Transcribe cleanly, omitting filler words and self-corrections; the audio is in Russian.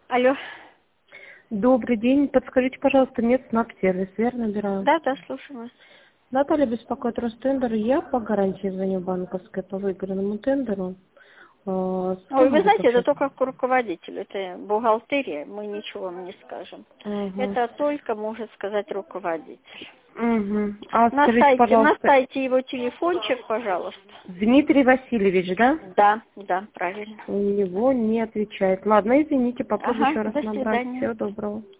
Алло. Добрый день. Подскажите, пожалуйста, медснабсервис, верно набираю? Да, слушаю вас. Наталья беспокоит Ростендер. Я по гарантии звоню банковской по выигранному тендеру. С Ой, кем вы могу знаете, это пообщаться? только к руководителю. Это бухгалтерия, мы ничего вам не скажем. Угу. Это только может сказать руководитель. Угу. А На скажите, сайте, пожалуйста, его телефончик, пожалуйста. Дмитрий Васильевич, да? Да, правильно. У него не отвечает. Ладно, извините, попробую Ага, еще раз до набрать. свидания. Всего доброго.